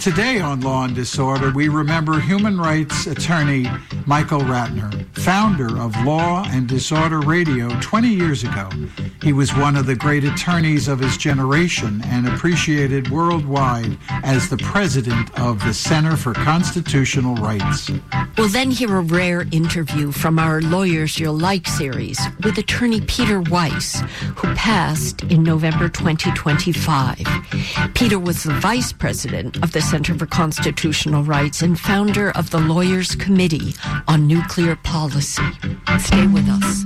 Today on Law and Disorder, we remember human rights attorney Michael Ratner, founder of Law and Disorder Radio 20 years ago. He was one of the great attorneys of his generation and appreciated worldwide as the president of the Center for Constitutional Rights. We'll then hear a rare interview from our Lawyers You'll Like series with attorney Peter Weiss, who passed in November 2025. Peter was the vice president of the Center for Constitutional Rights and founder of the Lawyers Committee on Nuclear Policy. Stay with us.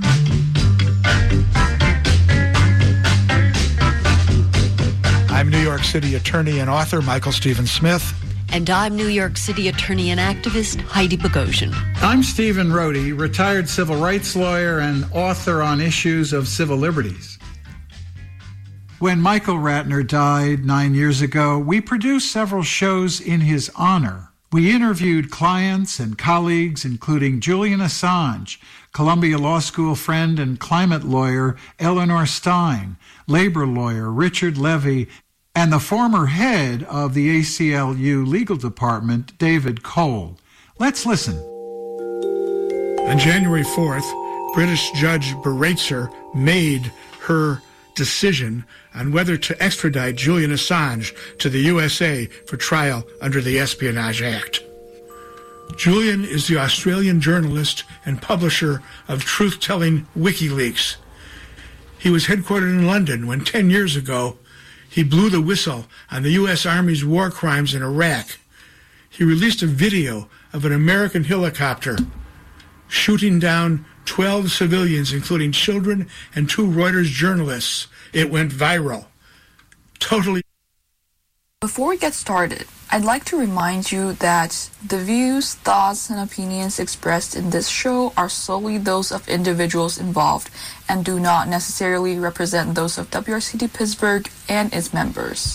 I'm New York City attorney and author Michael Stephen Smith. And I'm New York City attorney and activist Heidi Bogosian. I'm Stephen Rohde, retired civil rights lawyer and author on issues of civil liberties. When Michael Ratner died 9 years ago, we produced several shows in his honor. We interviewed clients and colleagues, including Julian Assange, Columbia Law School friend and climate lawyer Eleanor Stein, labor lawyer Richard Levy, and the former head of the ACLU legal department, David Cole. Let's listen. On January 4th, British Judge Baraitser made her decision on whether to extradite Julian Assange to the USA for trial under the Espionage Act. Julian is the Australian journalist and publisher of truth-telling WikiLeaks. He was headquartered in London when 10 years ago he blew the whistle on the U.S. Army's war crimes in Iraq. He released a video of an American helicopter shooting down 12 civilians, including children and 2 Reuters journalists. It went viral. Totally. Before we get started, I'd like to remind you that the views, thoughts, and opinions expressed in this show are solely those of individuals involved and do not necessarily represent those of WRCT Pittsburgh and its members.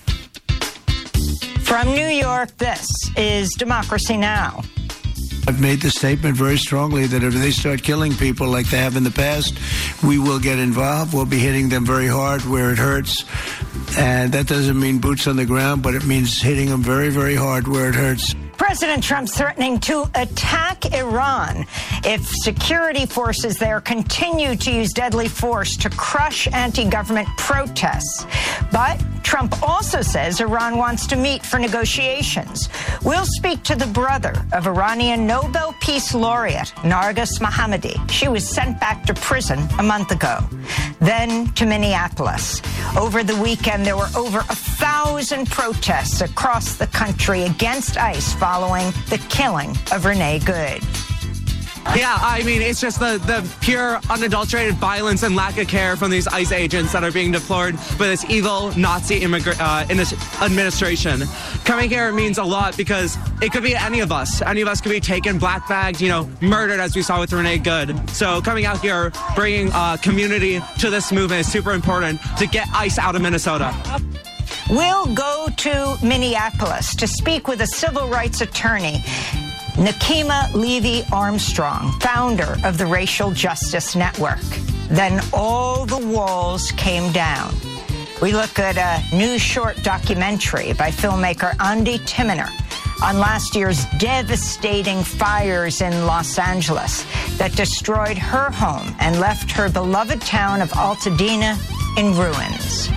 From New York, this is Democracy Now! I've made the statement very strongly that if they start killing people like they have in the past, we will get involved. We'll be hitting them very hard where it hurts. And that doesn't mean boots on the ground, but it means hitting them very, very hard where it hurts. President Trump's threatening to attack Iran if security forces there continue to use deadly force to crush anti-government protests. But Trump also says Iran wants to meet for negotiations. We'll speak to the brother of Iranian Nobel Peace Laureate Narges Mohammadi. She was sent back to prison a month ago. Then to Minneapolis. Over the weekend, there were over 1,000 protests across the country against ICE following the killing of Renee Good. Yeah, I mean, it's just the pure, unadulterated violence and lack of care from these ICE agents that are being deployed by this evil Nazi administration. Coming here means a lot because it could be any of us. Any of us could be taken, black-bagged, murdered, as we saw with Renee Good. So coming out here, bringing community to this movement is super important to get ICE out of Minnesota. We'll go to Minneapolis to speak with a civil rights attorney, Nakima Levy-Armstrong, founder of the Racial Justice Network. Then all the walls came down. We look at a new short documentary by filmmaker Andi Timoner on last year's devastating fires in Los Angeles that destroyed her home and left her beloved town of Altadena in ruins.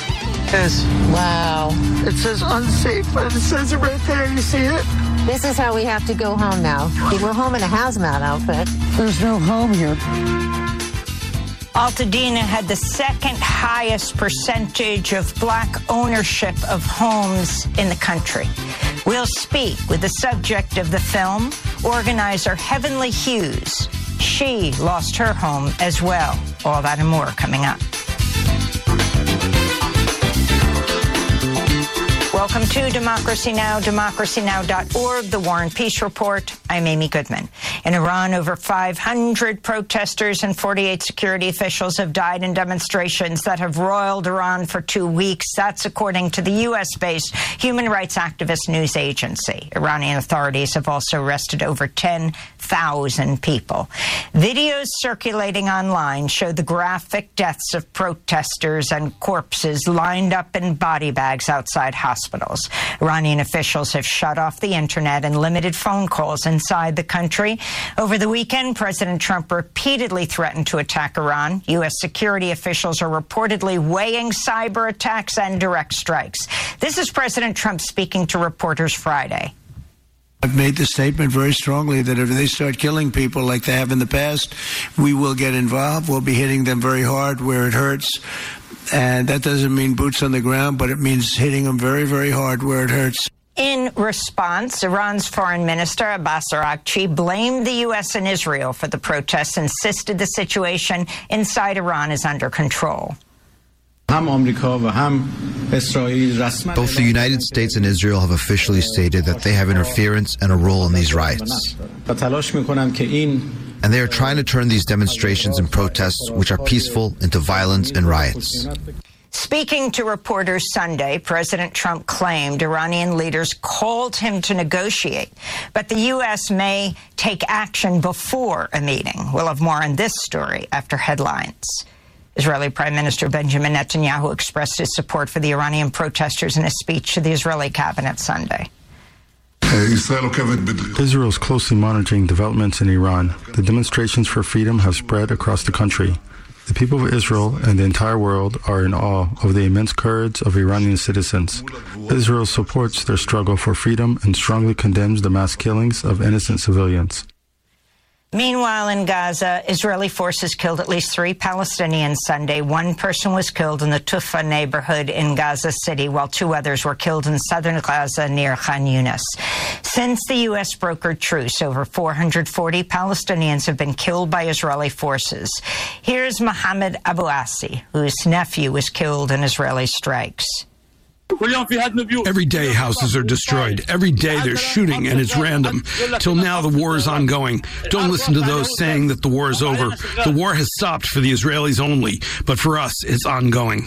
Wow. It says unsafe, but it says it right there. You see it? This is how we have to go home now. We're home in a hazmat outfit. There's no home here. Altadena had the second highest percentage of black ownership of homes in the country. We'll speak with the subject of the film, organizer Heavenly Hughes. She lost her home as well. All that and more coming up. Welcome to Democracy Now!, democracynow.org, The War and Peace Report. I'm Amy Goodman. In Iran, over 500 protesters and 48 security officials have died in demonstrations that have roiled Iran for 2 weeks. That's according to the U.S.-based human rights activist news agency. Iranian authorities have also arrested over 10,000 people. Videos circulating online show the graphic deaths of protesters and corpses lined up in body bags outside hospitals. hospitals. Iranian officials have shut off the internet and limited phone calls inside the country. Over the weekend, President Trump repeatedly threatened to attack Iran. U.S. security officials are reportedly weighing cyber attacks and direct strikes. This is President Trump speaking to reporters Friday. I've made the statement very strongly that if they start killing people like they have in the past, we will get involved. We'll be hitting them very hard where it hurts. And that doesn't mean boots on the ground, but it means hitting them very, very hard where it hurts. In response, Iran's foreign minister, Abbas Araghchi, blamed the U.S. and Israel for the protests, insisted the situation inside Iran is under control. Both the United States and Israel have officially stated that they have interference and a role in these riots. And they are trying to turn these demonstrations and protests, which are peaceful, into violence and riots. Speaking to reporters Sunday, President Trump claimed Iranian leaders called him to negotiate, but the U.S. may take action before a meeting. We'll have more on this story after headlines. Israeli Prime Minister Benjamin Netanyahu expressed his support for the Iranian protesters in a speech to the Israeli cabinet Sunday. Israel is closely monitoring developments in Iran. The demonstrations for freedom have spread across the country. The people of Israel and the entire world are in awe of the immense courage of Iranian citizens. Israel supports their struggle for freedom and strongly condemns the mass killings of innocent civilians. Meanwhile, in Gaza, Israeli forces killed at least 3 Palestinians Sunday. 1 person was killed in the Tufa neighborhood in Gaza City, while 2 others were killed in southern Gaza near Khan Yunis. Since the U.S. brokered truce, over 440 Palestinians have been killed by Israeli forces. Here's Mohammed Abu Asi, whose nephew was killed in Israeli strikes. Every day houses are destroyed. Every day there's shooting, and it's random. Till now, the war is ongoing. Don't listen to those saying that the war is over. The war has stopped for the Israelis only, but for us, it's ongoing.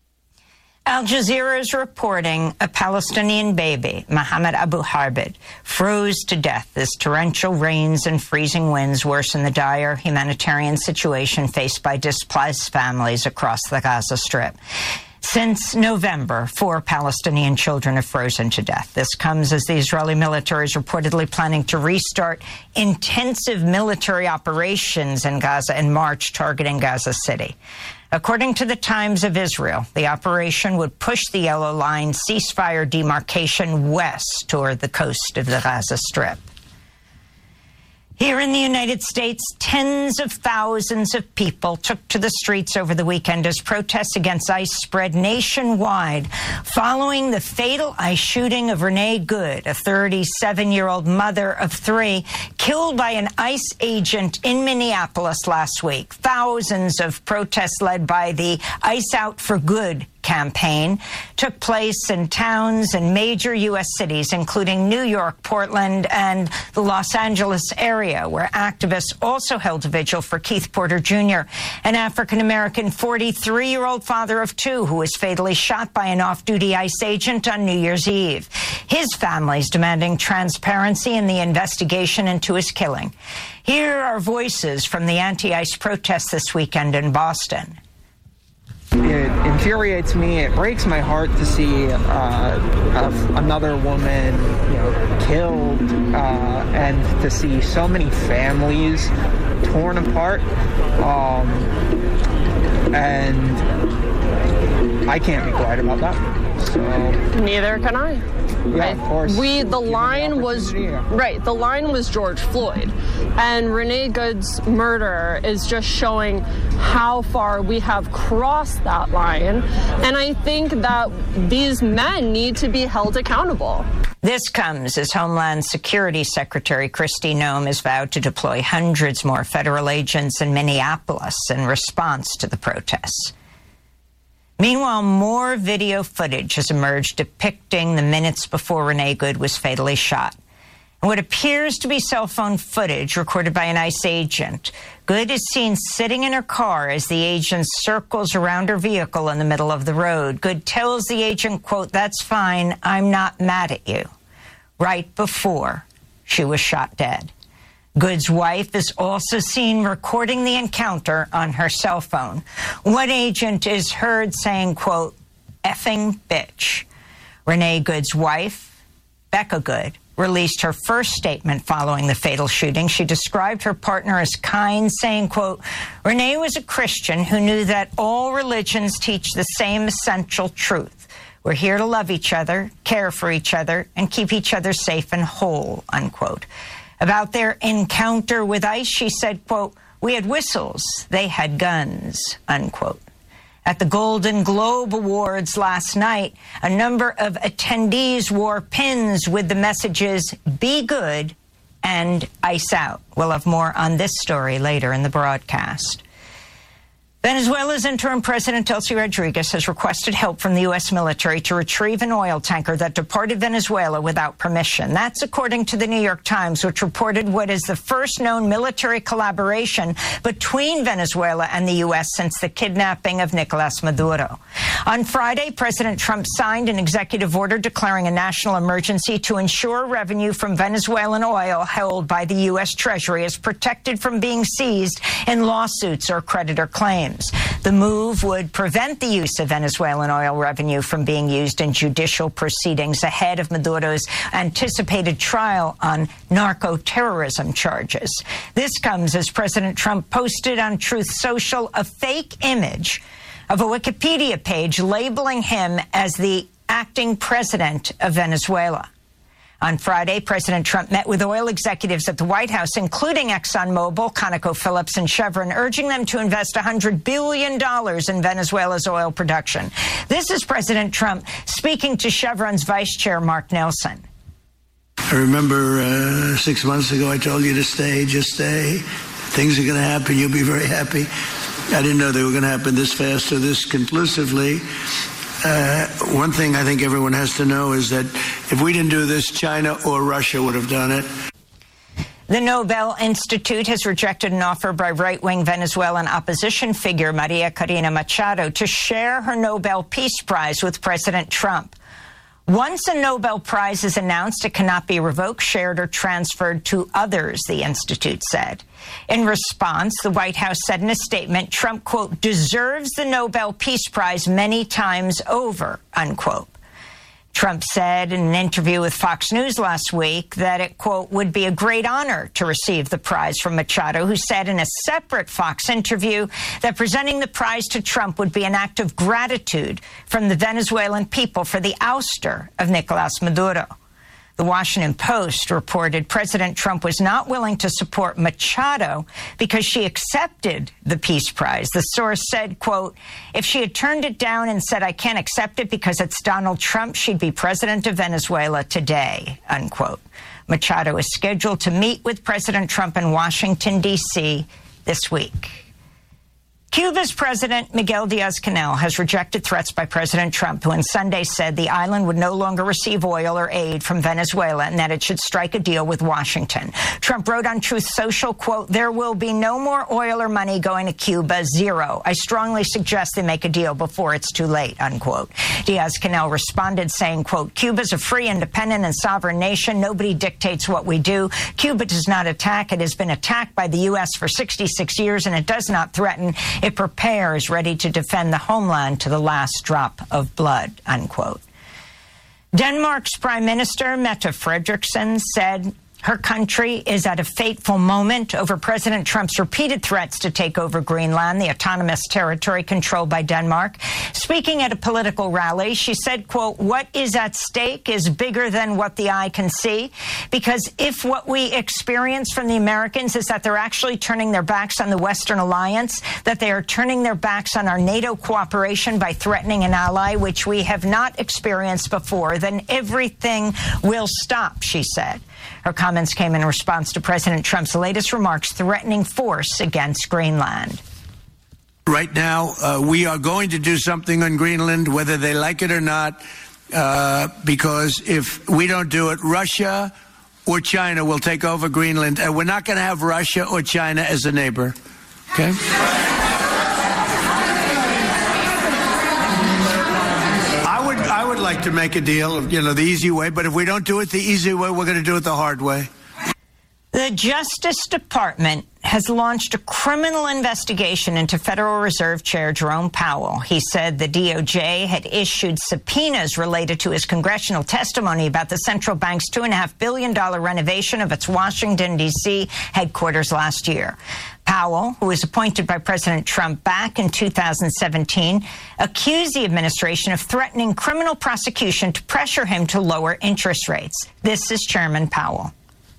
Al Jazeera is reporting a Palestinian baby, Mohammed Abu Harbid, froze to death as torrential rains and freezing winds worsen the dire humanitarian situation faced by displaced families across the Gaza Strip. Since November, 4 Palestinian children have frozen to death. This comes as the Israeli military is reportedly planning to restart intensive military operations in Gaza in March, targeting Gaza City. According to the Times of Israel, the operation would push the Yellow Line ceasefire demarcation west toward the coast of the Gaza Strip. Here in the United States, tens of thousands of people took to the streets over the weekend as protests against ICE spread nationwide following the fatal ICE shooting of Renee Good, a 37-year-old mother of 3, killed by an ICE agent in Minneapolis last week. Thousands of protests led by the ICE Out for Good campaign took place in towns and major U.S. cities, including New York, Portland, and the Los Angeles area, where activists also held a vigil for Keith Porter Jr., an African-American 43-year-old father of 2 who was fatally shot by an off-duty ICE agent on New Year's Eve. His family is demanding transparency in the investigation into his killing. Here are voices from the anti-ICE protests this weekend in Boston. It infuriates me. It breaks my heart to see another woman, killed, and to see so many families torn apart. And I can't be quiet about that. So neither can I. Yeah, of course. The line was George Floyd, and Renee Good's murder is just showing how far we have crossed that line, and I think that these men need to be held accountable. This comes as Homeland Security Secretary Kristi Noem has vowed to deploy hundreds more federal agents in Minneapolis in response to the protests. Meanwhile, more video footage has emerged depicting the minutes before Renee Good was fatally shot. In what appears to be cell phone footage recorded by an ICE agent, Good is seen sitting in her car as the agent circles around her vehicle in the middle of the road. Good tells the agent, quote, "That's fine, I'm not mad at you," right before she was shot dead. Good's wife is also seen recording the encounter on her cell phone. One agent is heard saying, quote, "effing bitch." Renee Good's wife, Becca Good, released her first statement following the fatal shooting. She described her partner as kind, saying, quote, Renee was a Christian who knew that all religions teach the same essential truth. We're here to love each other, care for each other, and keep each other safe and whole, unquote. About their encounter with ICE, she said, quote, we had whistles, they had guns, unquote. At the Golden Globe Awards last night, a number of attendees wore pins with the messages, be good and ICE out. We'll have more on this story later in the broadcast. Venezuela's interim president, Delcy Rodriguez, has requested help from the U.S. military to retrieve an oil tanker that departed Venezuela without permission. That's according to the New York Times, which reported what is the first known military collaboration between Venezuela and the U.S. since the kidnapping of Nicolas Maduro. On Friday, President Trump signed an executive order declaring a national emergency to ensure revenue from Venezuelan oil held by the U.S. Treasury is protected from being seized in lawsuits or creditor claims. The move would prevent the use of Venezuelan oil revenue from being used in judicial proceedings ahead of Maduro's anticipated trial on narco-terrorism charges. This comes as President Trump posted on Truth Social a fake image of a Wikipedia page labeling him as the acting president of Venezuela. On Friday, President Trump met with oil executives at the White House, including ExxonMobil, ConocoPhillips, and Chevron, urging them to invest $100 billion in Venezuela's oil production. This is President Trump speaking to Chevron's vice chair, Mark Nelson. I remember 6 months ago I told you to stay, just stay. Things are going to happen. You'll be very happy. I didn't know they were going to happen this fast or this conclusively. One thing I think everyone has to know is that if we didn't do this, China or Russia would have done it. The Nobel Institute has rejected an offer by right-wing Venezuelan opposition figure Maria Corina Machado to share her Nobel Peace Prize with President Trump. Once a Nobel Prize is announced, it cannot be revoked, shared, or transferred to others, the Institute said. In response, the White House said in a statement, Trump, quote, deserves the Nobel Peace Prize many times over, unquote. Trump said in an interview with Fox News last week that it, quote, would be a great honor to receive the prize from Machado, who said in a separate Fox interview that presenting the prize to Trump would be an act of gratitude from the Venezuelan people for the ouster of Nicolas Maduro. The Washington Post reported President Trump was not willing to support Machado because she accepted the Peace Prize. The source said, quote, if she had turned it down and said, I can't accept it because it's Donald Trump, she'd be president of Venezuela today, unquote. Machado is scheduled to meet with President Trump in Washington, D.C. this week. Cuba's President Miguel Diaz-Canel has rejected threats by President Trump, who on Sunday said the island would no longer receive oil or aid from Venezuela and that it should strike a deal with Washington. Trump wrote on Truth Social, quote, there will be no more oil or money going to Cuba, zero. I strongly suggest they make a deal before it's too late, unquote. Diaz-Canel responded saying, quote, Cuba's a free, independent, and sovereign nation. Nobody dictates what we do. Cuba does not attack. It has been attacked by the U.S. for 66 years, and it does not threaten. It prepares, ready to defend the homeland to the last drop of blood, unquote. Denmark's Prime Minister, Mette Frederiksen, said her country is at a fateful moment over President Trump's repeated threats to take over Greenland, the autonomous territory controlled by Denmark. Speaking at a political rally, she said, quote, what is at stake is bigger than what the eye can see, because if what we experience from the Americans is that they're actually turning their backs on the Western alliance, that they are turning their backs on our NATO cooperation by threatening an ally, which we have not experienced before, then everything will stop, she said. Her comments came in response to President Trump's latest remarks threatening force against Greenland. Right now, we are going to do something on Greenland, whether they like it or not, because if we don't do it, Russia or China will take over Greenland, and we're not going to have Russia or China as a neighbor. Okay? I would like to make a deal, the easy way, but if we don't do it the easy way, we're going to do it the hard way. The Justice Department has launched a criminal investigation into Federal Reserve Chair Jerome Powell. He said the DOJ had issued subpoenas related to his congressional testimony about the central bank's $2.5 billion renovation of its Washington, D.C. headquarters last year. Powell, who was appointed by President Trump back in 2017, accused the administration of threatening criminal prosecution to pressure him to lower interest rates. This is Chairman Powell.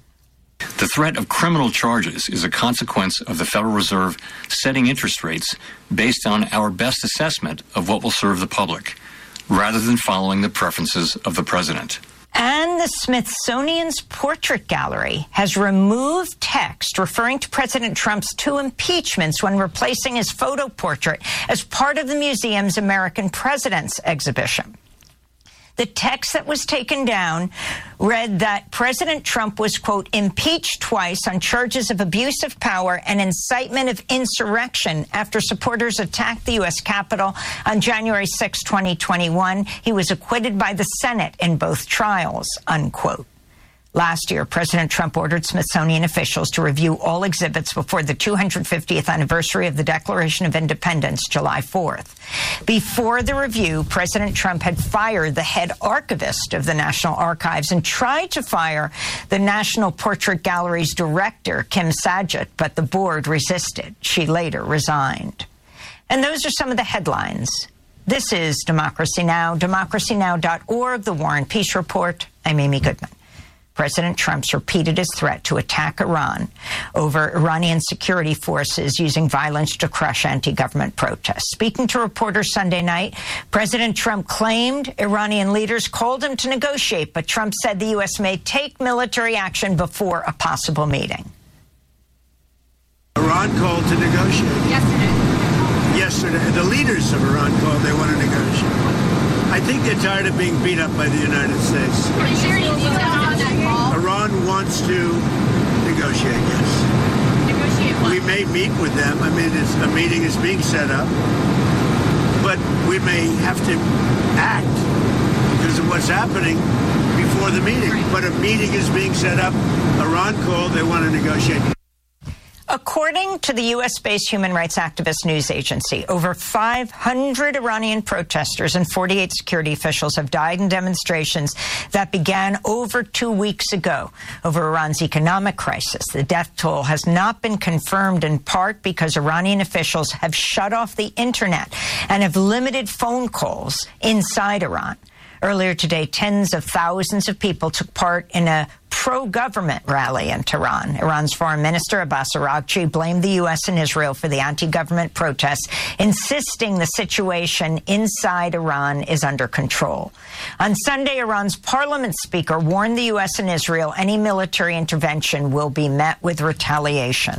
The threat of criminal charges is a consequence of the Federal Reserve setting interest rates based on our best assessment of what will serve the public, rather than following the preferences of the president. And the Smithsonian's Portrait Gallery has removed text referring to President Trump's 2 impeachments when replacing his photo portrait as part of the museum's American Presidents exhibition. The text that was taken down read that President Trump was, quote, impeached twice on charges of abuse of power and incitement of insurrection after supporters attacked the U.S. Capitol on January 6, 2021. He was acquitted by the Senate in both trials, unquote. Last year, President Trump ordered Smithsonian officials to review all exhibits before the 250th anniversary of the Declaration of Independence, July 4th. Before the review, President Trump had fired the head archivist of the National Archives and tried to fire the National Portrait Gallery's director, Kim Saget, but the board resisted. She later resigned. And those are some of the headlines. This is Democracy Now!, democracynow.org, The War and Peace Report. I'm Amy Goodman. President Trump's repeated his threat to attack Iran over Iranian security forces using violence to crush anti-government protests. Speaking to reporters Sunday night, President Trump claimed Iranian leaders called him to negotiate, but Trump said the U.S. may take military action before a possible meeting. Iran called to negotiate. Yesterday, the leaders of Iran called they want to negotiate. I think they're tired of being beat up by the United States. Iran wants to negotiate, yes. We may meet with them. I mean, a meeting is being set up. But we may have to act because of what's happening before the meeting. But a meeting is being set up. Iran called. They want to negotiate. According to the U.S.-based human rights activist news agency, over 500 Iranian protesters and 48 security officials have died in demonstrations that began over 2 weeks ago over Iran's economic crisis. The death toll has not been confirmed, in part because Iranian officials have shut off the internet and have limited phone calls inside Iran. Earlier today, tens of thousands of people took part in a pro-government rally in Tehran. Iran's Foreign Minister Abbas Araghchi blamed the U.S. and Israel for the anti-government protests, insisting the situation inside Iran is under control. On Sunday, Iran's parliament speaker warned the U.S. and Israel any military intervention will be met with retaliation.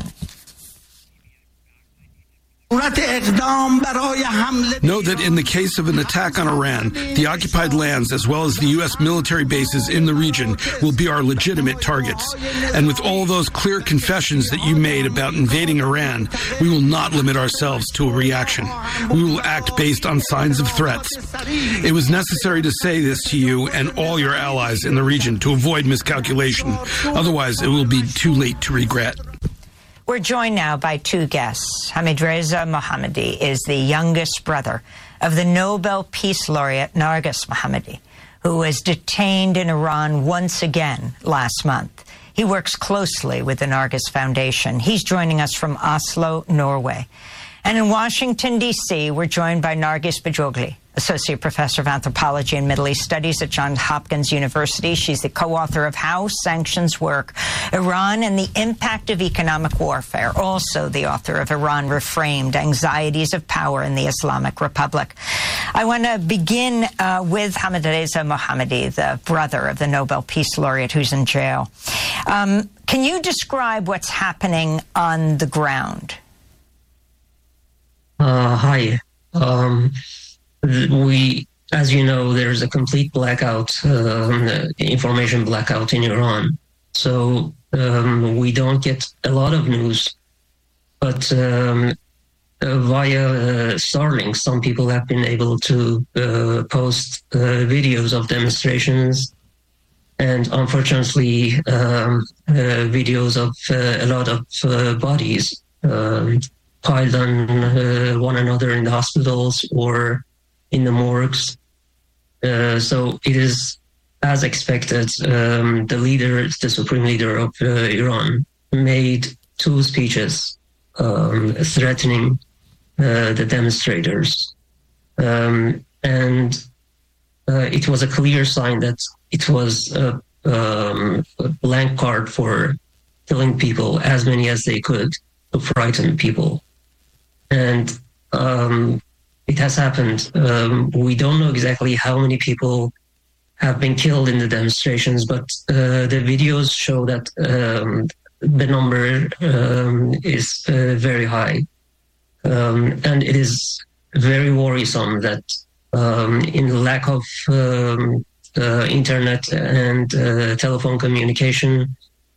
Note that in the case of an attack on Iran, the occupied lands as well as the U.S. military bases in the region will be our legitimate targets. And with all those clear confessions that you made about invading Iran, we will not limit ourselves to a reaction. We will act based on signs of threats. It was necessary to say this to you and all your allies in the region to avoid miscalculation. Otherwise, it will be too late to regret. We're joined now by 2 guests. Hamidreza Mohammadi is the youngest brother of the Nobel Peace Laureate Narges Mohammadi, who was detained in Iran once again last month. He works closely with the Narges Foundation. He's joining us from Oslo, Norway. And in Washington, D.C., we're joined by Narges Bajogli, Associate Professor of Anthropology and Middle East Studies at Johns Hopkins University. She's the co-author of How Sanctions Work, Iran and the Impact of Economic Warfare, also the author of Iran Reframed, Anxieties of Power in the Islamic Republic. I want to begin with Hamidreza Mohammadi, the brother of the Nobel Peace Laureate who's in jail. Can you describe what's happening on the ground? Hi. As you know, there's a complete blackout, information blackout in Iran. So we don't get a lot of news. But via Starlink, some people have been able to post videos of demonstrations and unfortunately, videos of a lot of bodies piled on one another in the hospitals or in the morgues. So it is, as expected, the supreme leader of Iran made 2 speeches threatening the demonstrators. And it was a clear sign that it was a blank card for killing people, as many as they could, to frighten people. And it has happened. We don't know exactly how many people have been killed in the demonstrations, but the videos show that the number is very high. And it is very worrisome that in the lack of internet and telephone communication,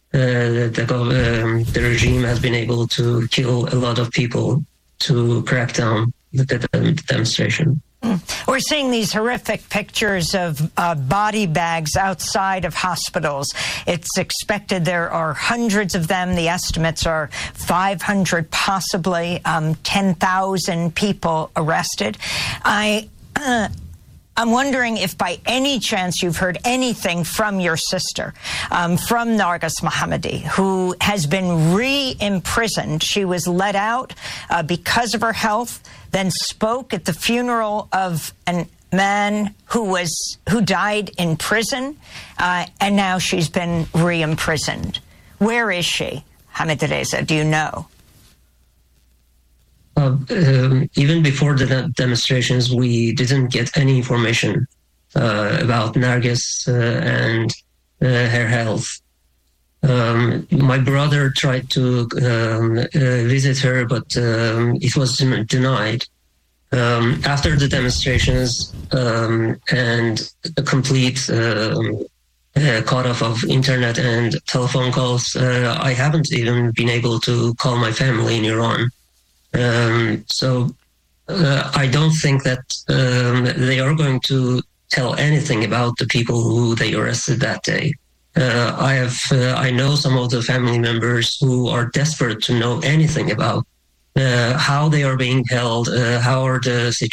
the regime has been able to kill a lot of people to crack down the demonstration. We're seeing these horrific pictures of body bags outside of hospitals. It's expected there are hundreds of them. The estimates are 500, possibly 10,000 people arrested. I'm wondering if by any chance you've heard anything from your sister, from Narges Mohammadi, who has been re-imprisoned. She was let out because of her health, then spoke at the funeral of a man who died in prison, and now she's been re-imprisoned. Where is she, Hamidreza? Do you know? Even before the demonstrations, we didn't get any information about Narges and her health. My brother tried to visit her, but it was denied. After the demonstrations and a complete cut-off of internet and telephone calls, I haven't even been able to call my family in Iran. So I don't think that they are going to tell anything about the people who they arrested that day. I know some of the family members who are desperate to know anything about how they are being held, how is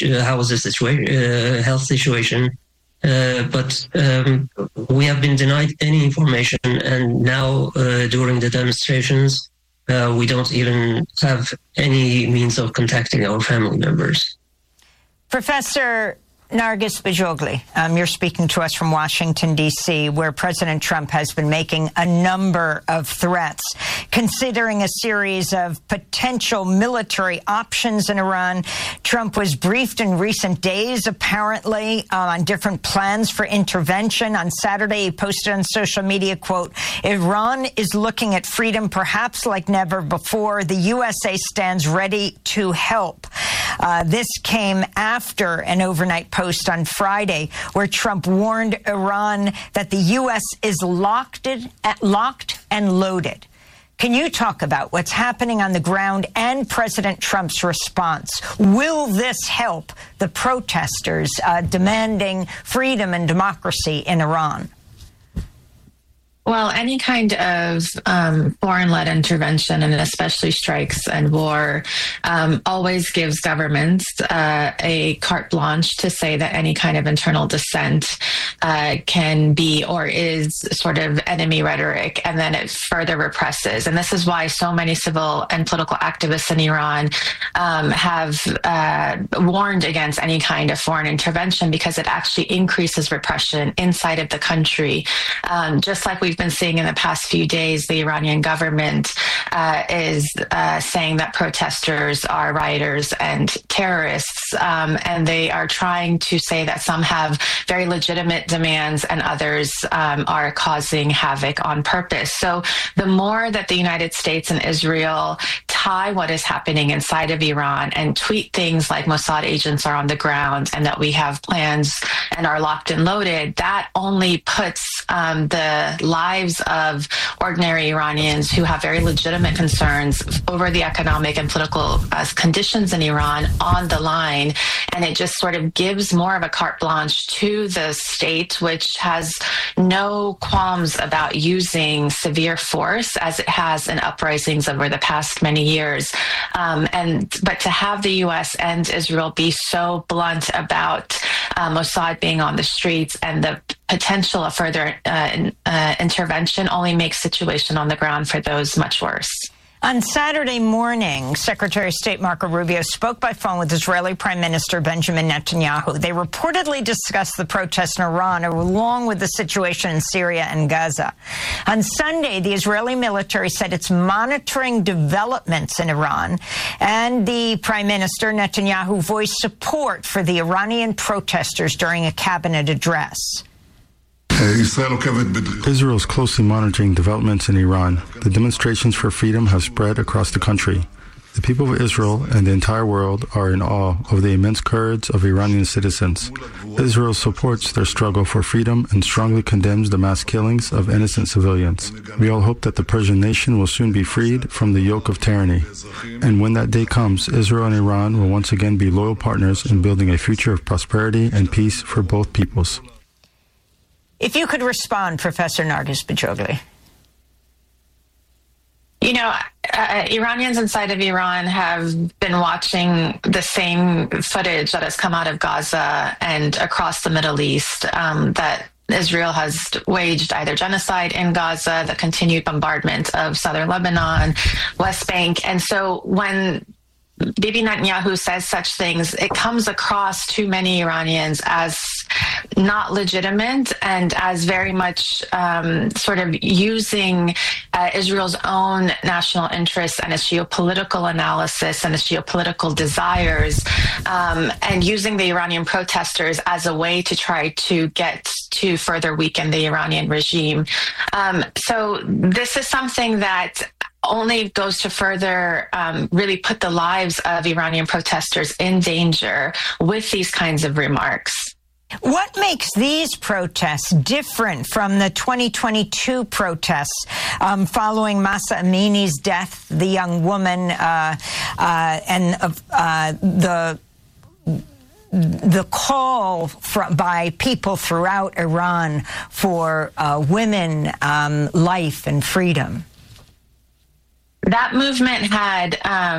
the health situation. But we have been denied any information, and now during the demonstrations, we don't even have any means of contacting our family members. Professor Narges Bajogli, you're speaking to us from Washington, D.C., where President Trump has been making a number of threats, considering a series of potential military options in Iran. Trump was briefed in recent days, apparently, on different plans for intervention. On Saturday, he posted on social media, quote, "Iran is looking at freedom perhaps like never before. The USA stands ready to help." This came after an overnight post on Friday where Trump warned Iran that the U.S. is locked and loaded. Can you talk about what's happening on the ground and President Trump's response? Will this help the protesters demanding freedom and democracy in Iran? Well, any kind of foreign-led intervention, and especially strikes and war, always gives governments a carte blanche to say that any kind of internal dissent can be or is sort of enemy rhetoric, and then it further represses. And this is why so many civil and political activists in Iran have warned against any kind of foreign intervention, because it actually increases repression inside of the country. Just like we've been seeing in the past few days, the Iranian government is saying that protesters are rioters and terrorists, and they are trying to say that some have very legitimate demands and others are causing havoc on purpose. So the more that the United States and Israel tie what is happening inside of Iran and tweet things like Mossad agents are on the ground and that we have plans and are locked and loaded, that only puts the lives of ordinary Iranians who have very legitimate concerns over the economic and political conditions in Iran on the line. And it just sort of gives more of a carte blanche to the state, which has no qualms about using severe force as it has in uprisings over the past many years. But to have the U.S. and Israel be so blunt about Mossad being on the streets and the potential of further intervention only makes situation on the ground for those much worse. On Saturday morning, Secretary of State Marco Rubio spoke by phone with Israeli Prime Minister Benjamin Netanyahu. They reportedly discussed the protests in Iran along with the situation in Syria and Gaza. On Sunday, the Israeli military said it's monitoring developments in Iran, and the Prime Minister Netanyahu voiced support for the Iranian protesters during a cabinet address. Israel is closely monitoring developments in Iran. The demonstrations for freedom have spread across the country. The people of Israel and the entire world are in awe of the immense courage of Iranian citizens. Israel supports their struggle for freedom and strongly condemns the mass killings of innocent civilians. We all hope that the Persian nation will soon be freed from the yoke of tyranny. And when that day comes, Israel and Iran will once again be loyal partners in building a future of prosperity and peace for both peoples. If you could respond, Professor Narges Bajogli. You know, Iranians inside of Iran have been watching the same footage that has come out of Gaza and across the Middle East, that Israel has waged either genocide in Gaza, the continued bombardment of southern Lebanon, West Bank. And so when Bibi Netanyahu says such things, it comes across to many Iranians as not legitimate and as very much sort of using Israel's own national interests and its geopolitical analysis and its geopolitical desires, and using the Iranian protesters as a way to try to get to further weaken the Iranian regime. So this is something that only goes to further really put the lives of Iranian protesters in danger with these kinds of remarks. What makes these protests different from the 2022 protests following Mahsa Amini's death, the young woman, and the call by people throughout Iran for women, life, and freedom? That movement had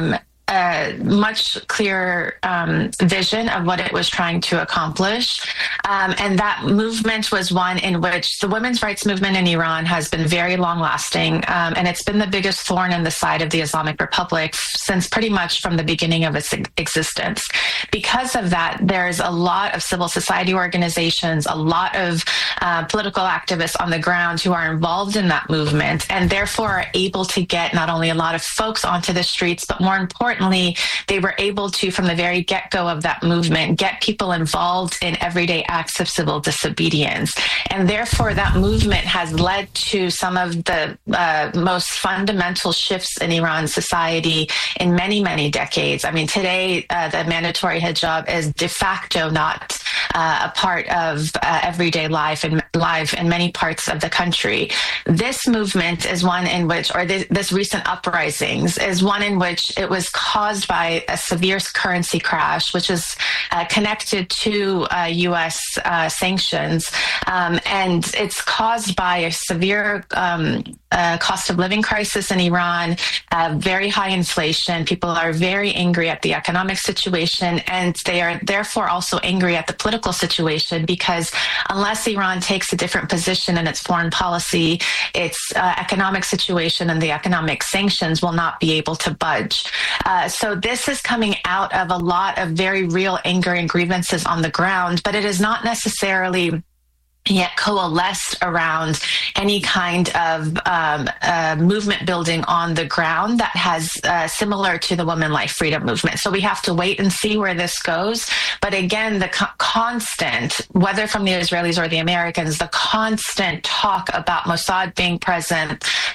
a much clearer vision of what it was trying to accomplish. And that movement was one in which the women's rights movement in Iran has been very long-lasting, and it's been the biggest thorn in the side of the Islamic Republic since pretty much from the beginning of its existence. Because of that, there's a lot of civil society organizations, a lot of political activists on the ground who are involved in that movement, and therefore are able to get not only a lot of folks onto the streets, but more importantly, they were able to, from the very get-go of that movement, get people involved in everyday acts of civil disobedience. And therefore, that movement has led to some of the most fundamental shifts in Iran's society in many, many decades. I mean, today, the mandatory hijab is de facto not a part of everyday life in many parts of the country. This movement is one in which, or this recent uprisings is one in which it was caused by a severe currency crash, which is connected to U.S. sanctions. And it's caused by a severe cost of living crisis in Iran, very high inflation. People are very angry at the economic situation, and they are therefore also angry at the political situation, because unless Iran takes a different position in its foreign policy, its economic situation and the economic sanctions will not be able to budge. So this is coming out of a lot of very real anger and grievances on the ground, but it is not necessarily yet coalesced around any kind of movement building on the ground that has similar to the Women Life Freedom movement. So we have to wait and see where this goes. But again, the constant, whether from the Israelis or the Americans, the constant talk about Mossad being present,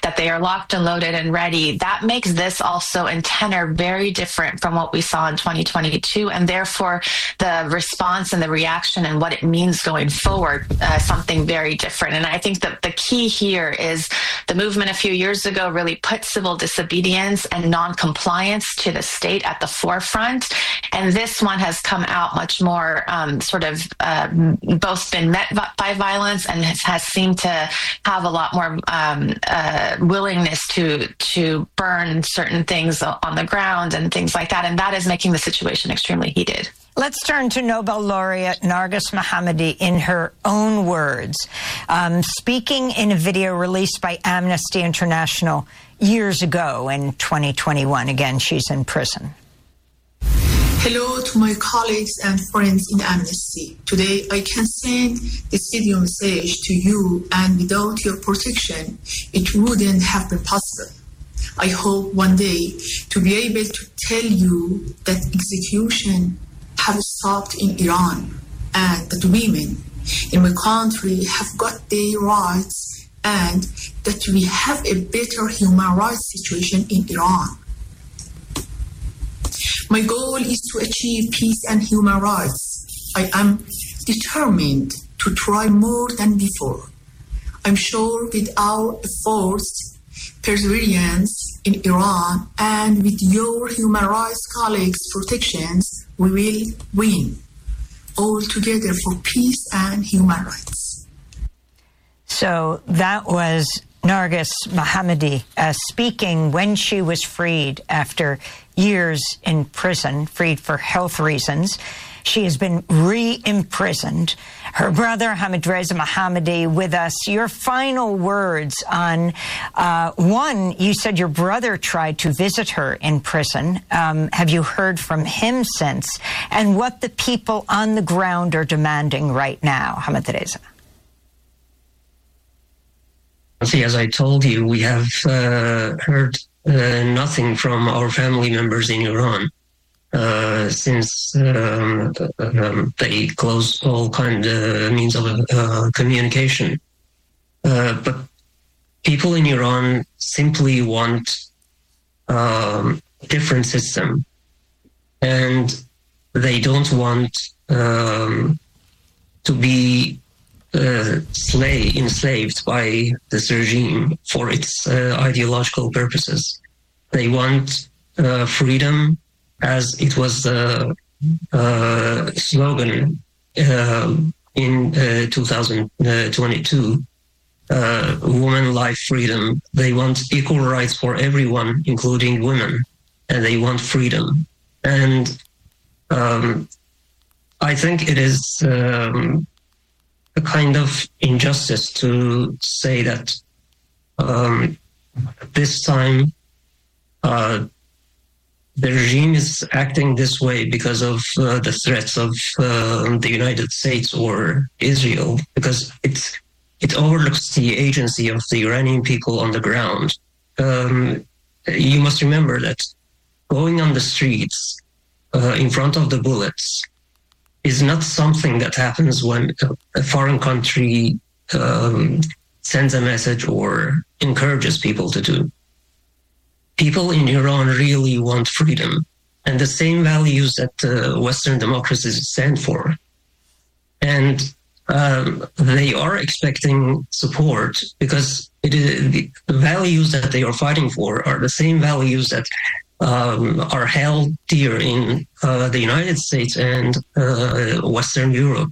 that they are locked and loaded and ready. That makes this also in tenor very different from what we saw in 2022, and therefore the response and the reaction and what it means going forward, something very different. And I think that the key here is the movement a few years ago really put civil disobedience and non-compliance to the state at the forefront, and this one has come out much more both been met by violence and has seemed to have a lot more willingness to burn certain things on the ground and things like that, and that is making the situation extremely heated. Let's turn to Nobel laureate Narges Mohammadi in her own words, speaking in a video released by Amnesty International years ago in 2021. Again, she's in prison. Hello to my colleagues and friends in Amnesty. Today I can send this video message to you, and without your protection, it wouldn't have been possible. I hope one day to be able to tell you that execution have stopped in Iran and that women in my country have got their rights and that we have a better human rights situation in Iran. My goal is to achieve peace and human rights. I am determined to try more than before. I'm sure with our efforts, perseverance in Iran, and with your human rights colleagues' protections, we will win all together for peace and human rights. So that was Narges Mohammadi speaking when she was freed after years in prison, freed for health reasons. She has been re-imprisoned. Her brother, Ahmadreza Mohammadi, with us. Your final words on, one, you said your brother tried to visit her in prison. Have you heard from him since? And what the people on the ground are demanding right now, Ahmadreza? See, as I told you, we have heard nothing from our family members in Iran since they closed all kind of means of communication. But people in Iran simply want different system, and they don't want to be enslaved by this regime for its ideological purposes. They want freedom, as it was the slogan in 2022, woman, life, freedom. They want equal rights for everyone, including women, and they want freedom. And I think it is a kind of injustice to say that this time the regime is acting this way because of the threats of the United States or Israel, because it overlooks the agency of the Iranian people on the ground. You must remember that going on the streets in front of the bullets is not something that happens when a foreign country sends a message or encourages people to do. People in Iran really want freedom and the same values that Western democracies stand for. And they are expecting support because the values that they are fighting for are the same values that are held dear in the United States and Western Europe.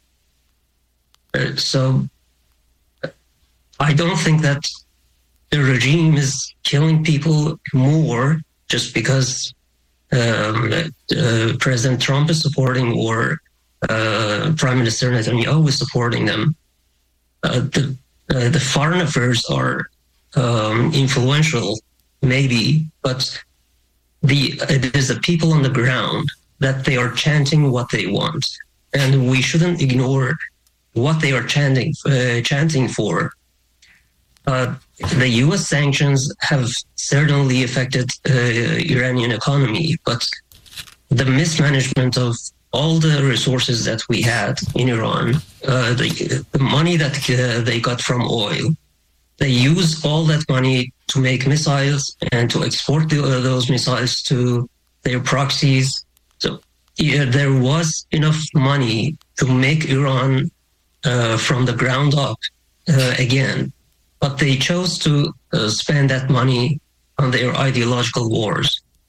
So I don't think that the regime is killing people more just because President Trump is supporting or Prime Minister Netanyahu is supporting them. The foreign affairs are influential, maybe, but it is the people on the ground that they are chanting what they want, and we shouldn't ignore what they are chanting for. The U.S. sanctions have certainly affected Iranian economy, but the mismanagement of all the resources that we had in Iran, the money that they got from oil, they use all that money to make missiles and to export those missiles to their proxies. So there was enough money to make Iran from the ground up again, but they chose to spend that money on their ideological wars.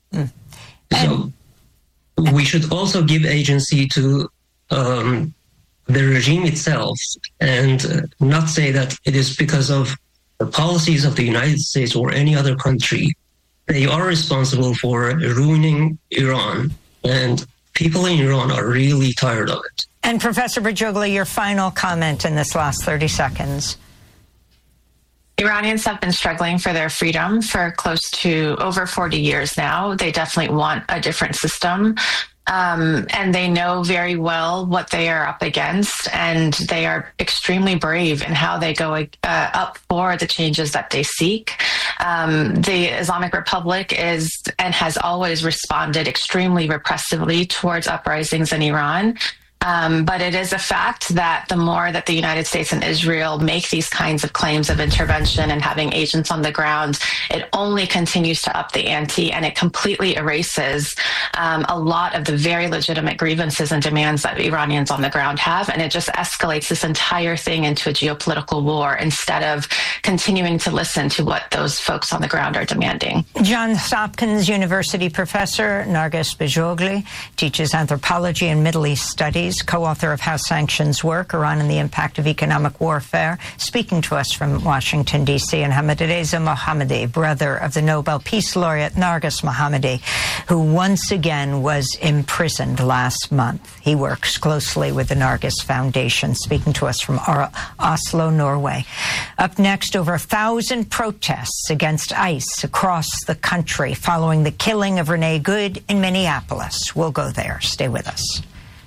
So we should also give agency to the regime itself and not say that it is because of the policies of the United States or any other country. They are responsible for ruining Iran, and people in Iran are really tired of it. And Professor Bajoghli, your final comment in this last 30 seconds. Iranians have been struggling for their freedom for close to over 40 years now. They definitely want a different system. And they know very well what they are up against, and they are extremely brave in how they go up for the changes that they seek. The Islamic Republic is and has always responded extremely repressively towards uprisings in Iran. But it is a fact that the more that the United States and Israel make these kinds of claims of intervention and having agents on the ground, it only continues to up the ante, and it completely erases a lot of the very legitimate grievances and demands that Iranians on the ground have. And it just escalates this entire thing into a geopolitical war instead of continuing to listen to what those folks on the ground are demanding. Johns Hopkins University professor Narges Bajoghli teaches anthropology and Middle East studies, co-author of How Sanctions Work, Iran and the Impact of Economic Warfare, speaking to us from Washington, D.C., and Ahmadreza Mohammadi, brother of the Nobel Peace Laureate Narges Mohammadi, who once again was imprisoned last month. He works closely with the Narges Foundation, speaking to us from Oslo, Norway. Up next, over 1,000 protests against ICE across the country following the killing of Renee Good in Minneapolis. We'll go there. Stay with us.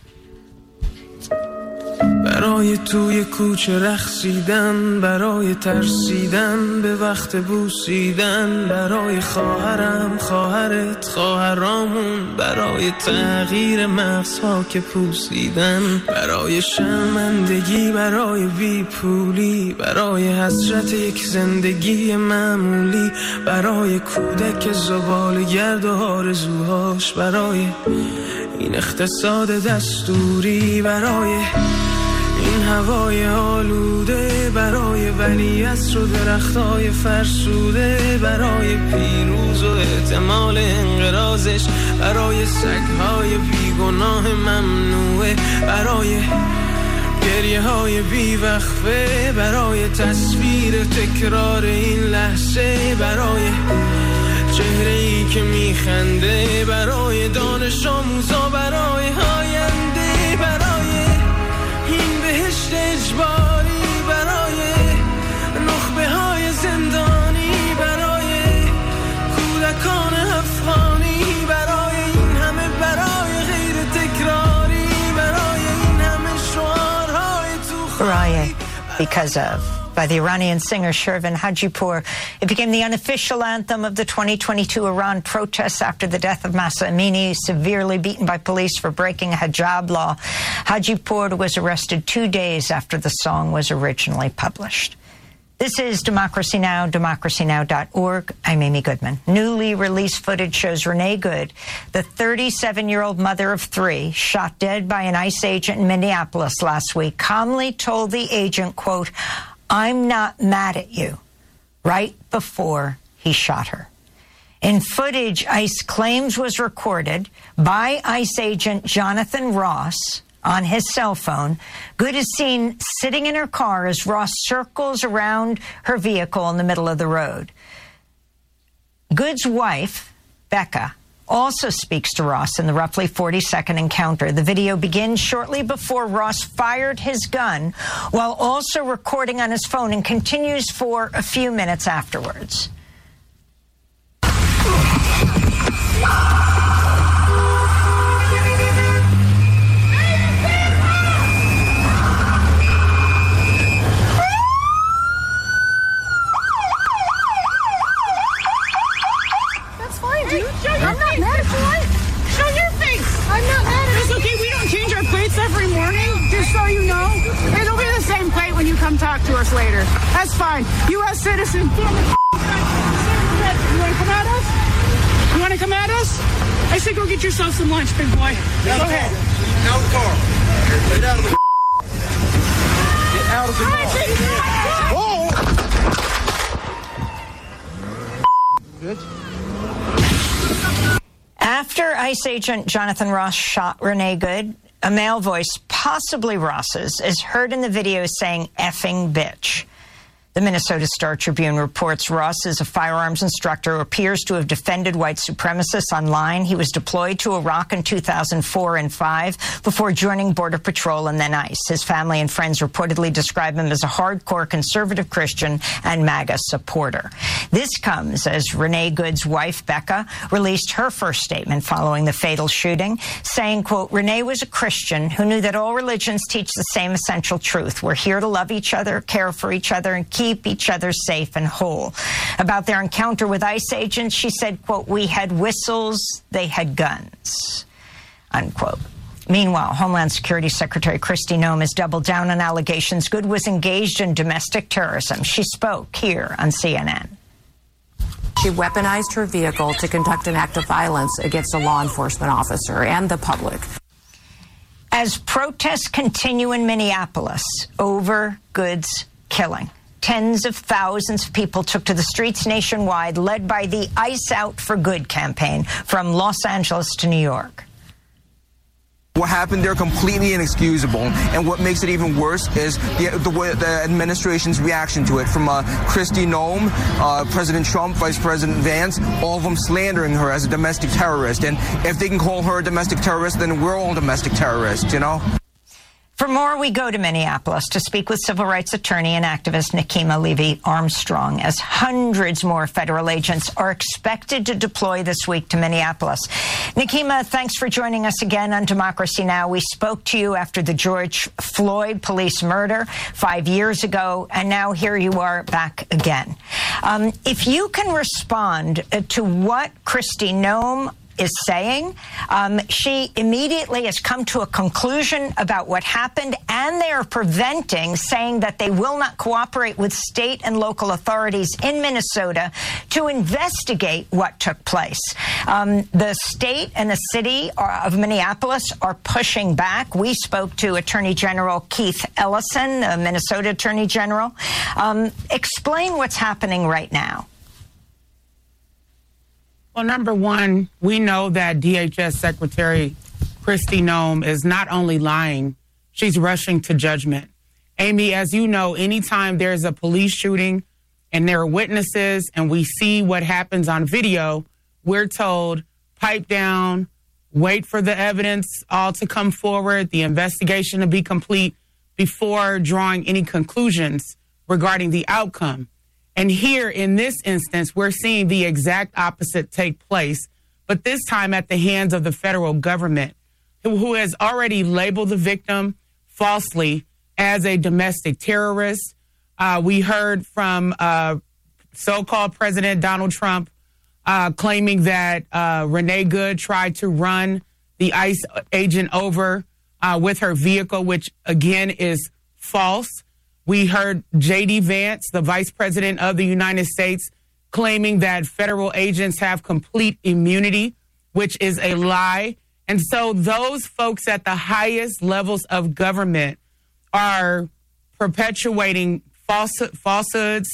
برای توی کوچه رقصیدن، برای ترسیدن به وقت بوسیدن، برای خواهرم، خواهرت، خواهرامون، برای تغییر مغزها که پوسیدن، برای شرمندگی، برای بیپولی، برای حسرت یک زندگی معمولی، برای کودک زباله‌گرد و آرزوهاش، برای این اقتصاد دستوری، برای این هوای آلوده، برای ولیعصر و درختای فرسوده، برای پیروز و احتمال انقراضش، برای سگهای بیگناه ممنوعه، برای گریه های بیوقفه، برای تصویر تکرار این لحظه، برای چهره‌ای که میخنده، برای دانش آموزا، برای آینده، برای این بهشت اجباری، برای نخبه های زندانی، برای کودکان افغانی، برای این همه، برای غیر تکراری، برای این همه شعارهای تو Riot because of by the Iranian singer Shervin Hajipour. It became the unofficial anthem of the 2022 Iran protests after the death of Mahsa Amini, severely beaten by police for breaking a hijab law. Hajipour was arrested 2 days after the song was originally published. This is Democracy Now!, democracynow.org. I'm Amy Goodman. Newly released footage shows Renee Good, the 37-year-old mother of 3, shot dead by an ICE agent in Minneapolis last week, calmly told the agent, quote, "I'm not mad at you," right before he shot her. In footage ICE claims was recorded by ICE agent Jonathan Ross on his cell phone, Good is seen sitting in her car as Ross circles around her vehicle in the middle of the road. Good's wife, Becca, also speaks to Ross in the roughly 40-second encounter. The video begins shortly before Ross fired his gun while also recording on his phone and continues for a few minutes afterwards. Every morning, just so you know. It'll be the same plate when you come talk to us later. investigator. That's fine. U.S. citizen. You want to come at us? You want to come at us? I say go get yourself some lunch, big boy. Go ahead. Out of the car. Get out of the Get out of the car. Whoa! Good. After ICE agent Jonathan Ross shot Renee Good, a male voice, possibly Ross's, is heard in the video saying effing bitch. The Minnesota Star-Tribune reports Ross is a firearms instructor who appears to have defended white supremacists online. He was deployed to Iraq in 2004 and 2005 before joining Border Patrol and then ICE. His family and friends reportedly describe him as a hardcore conservative Christian and MAGA supporter. This comes as Renee Good's wife, Becca, released her first statement following the fatal shooting, saying, quote, Renee was a Christian who knew that all religions teach the same essential truth. We're here to love each other, care for each other, and keep each other safe and whole. About their encounter with ICE agents, she said, quote, we had whistles, they had guns, unquote. Meanwhile, Homeland Security Secretary Kristi Noem has doubled down on allegations Good was engaged in domestic terrorism. She spoke here on CNN. She weaponized her vehicle to conduct an act of violence against a law enforcement officer and the public. As protests continue in Minneapolis over Good's killing, tens of thousands of people took to the streets nationwide, led by the ICE Out for Good campaign from Los Angeles to New York. What happened there completely inexcusable, and what makes it even worse is the administration's reaction to it, from Kristi Noem, President Trump, Vice President Vance, all of them slandering her as a domestic terrorist. And if they can call her a domestic terrorist, then we're all domestic terrorists, you know? For more, we go to Minneapolis to speak with civil rights attorney and activist Nekima Levy-Armstrong, as hundreds more federal agents are expected to deploy this week to Minneapolis. Nekima, thanks for joining us again on Democracy Now! We spoke to you after the George Floyd police murder 5 years ago, and now here you are back again. If you can respond to what Kristi Noem is saying. She immediately has come to a conclusion about what happened, and they are preventing, saying that they will not cooperate with state and local authorities in Minnesota to investigate what took place. The state and the city of Minneapolis are pushing back. We spoke to Attorney General Keith Ellison, the Minnesota Attorney General. Explain what's happening right now. Well, number one, we know that DHS Secretary Kristi Noem is not only lying, she's rushing to judgment. Amy, as you know, anytime there's a police shooting and there are witnesses and we see what happens on video, we're told, pipe down, wait for the evidence all to come forward, the investigation to be complete before drawing any conclusions regarding the outcome. And here in this instance, we're seeing the exact opposite take place, but this time at the hands of the federal government, who has already labeled the victim falsely as a domestic terrorist. We heard from so-called President Donald Trump claiming that Renee Good tried to run the ICE agent over with her vehicle, which again is false. We heard J.D. Vance, the Vice President of the United States, claiming that federal agents have complete immunity, which is a lie. And so those folks at the highest levels of government are perpetuating falsehoods,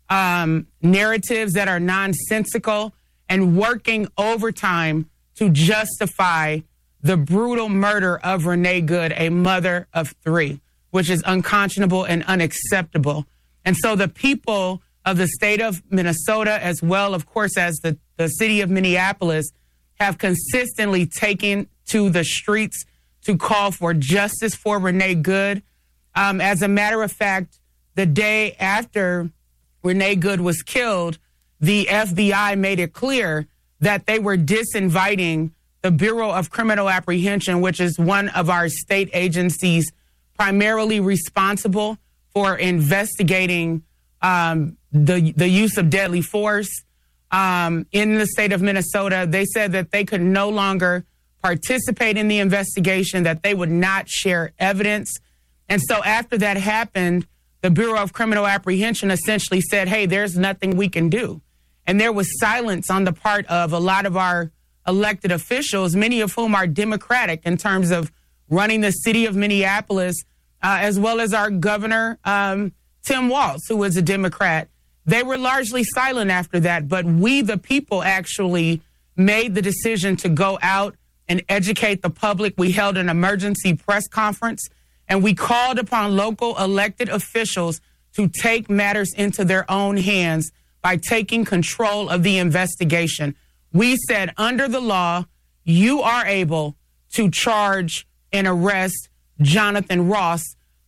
narratives that are nonsensical, and working overtime to justify the brutal murder of Renee Good, a mother of three, which is unconscionable and unacceptable. And so the people of the state of Minnesota, as well, of course, as the city of Minneapolis, have consistently taken to the streets to call for justice for Renee Good. As a matter of fact, the day after Renee Good was killed, the FBI made it clear that they were disinviting the Bureau of Criminal Apprehension, which is one of our state agencies primarily responsible for investigating the use of deadly force in the state of Minnesota. They said that they could no longer participate in the investigation, that they would not share evidence. And so after that happened, the Bureau of Criminal Apprehension essentially said, hey, there's nothing we can do. And there was silence on the part of a lot of our elected officials, many of whom are Democratic in terms of running the city of Minneapolis, as well as our governor, Tim Walz, who was a Democrat. They were largely silent after that, but we, the people, actually made the decision to go out and educate the public. We held an emergency press conference, and we called upon local elected officials to take matters into their own hands by taking control of the investigation. We said, under the law, you are able to charge and arrest Jonathan Ross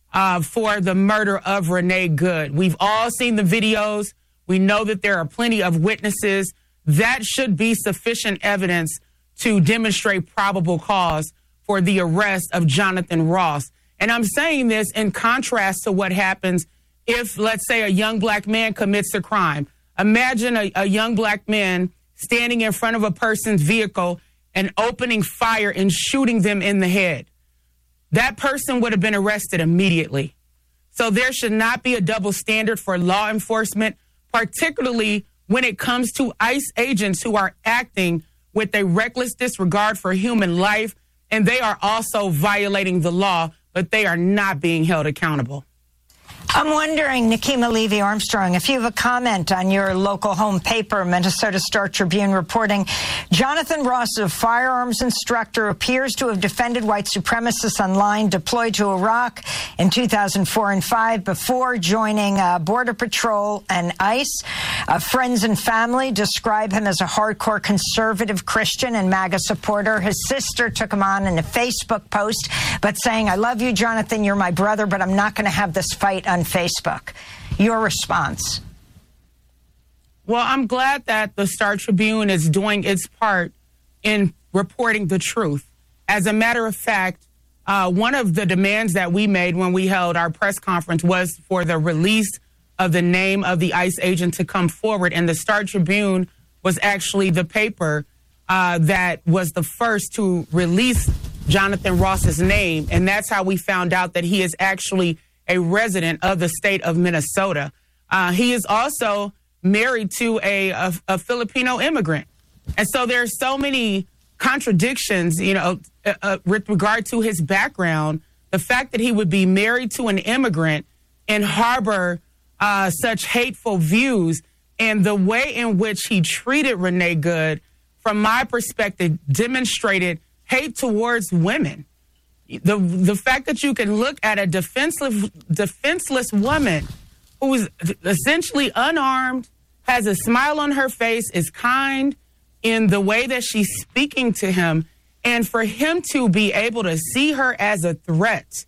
for the murder of Renee Good. We've all seen the videos. We know that there are plenty of witnesses. That should be sufficient evidence to demonstrate probable cause for the arrest of Jonathan Ross. And I'm saying this in contrast to what happens if, let's say, a young black man commits a crime. Imagine a young black man standing in front of a person's vehicle and opening fire and shooting them in the head. That person would have been arrested immediately. So there should not be a double standard for law enforcement, particularly when it comes to ICE agents who are acting with a reckless disregard for human life, and they are also violating the law, but they are not being held accountable. I'm wondering, Nekima Levy-Armstrong, if you have a comment on your local home paper, Minnesota Star-Tribune, reporting Jonathan Ross, a firearms instructor, appears to have defended white supremacists online, deployed to Iraq in 2004 and 2005 before joining Border Patrol and ICE. Friends and family describe him as a hardcore conservative Christian and MAGA supporter. His sister took him on in a Facebook post, but saying, I love you, Jonathan, you're my brother, but I'm not going to have this fight on Facebook. Your response? Well, I'm glad that the Star-Tribune is doing its part in reporting the truth. As a matter of fact, one of the demands that we made when we held our press conference was for the release of the name of the ICE agent to come forward. And the Star-Tribune was actually the paper that was the first to release Jonathan Ross's name. And that's how we found out that he is actually a resident of the state of Minnesota. He is also married to a Filipino immigrant. And so there are so many contradictions, with regard to his background. The fact that he would be married to an immigrant and harbor such hateful views, and the way in which he treated Renee Good, from my perspective, demonstrated hate towards women. The fact that you can look at a defenseless woman who's essentially unarmed, has a smile on her face, is kind in the way that she's speaking to him, and for him to be able to see her as a threat,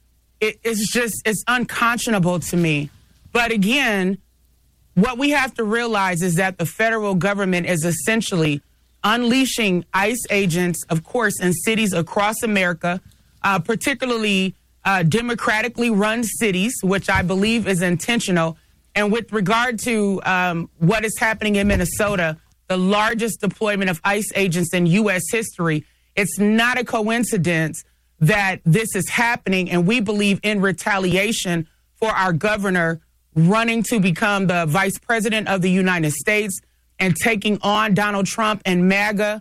it's unconscionable to me. But again, what we have to realize is that the federal government is essentially unleashing ICE agents, of course, in cities across America, particularly democratically run cities, which I believe is intentional. And with regard to what is happening in Minnesota, the largest deployment of ICE agents in U.S. history, it's not a coincidence that this is happening. And we believe in retaliation for our governor running to become the vice president of the United States and taking on Donald Trump and MAGA,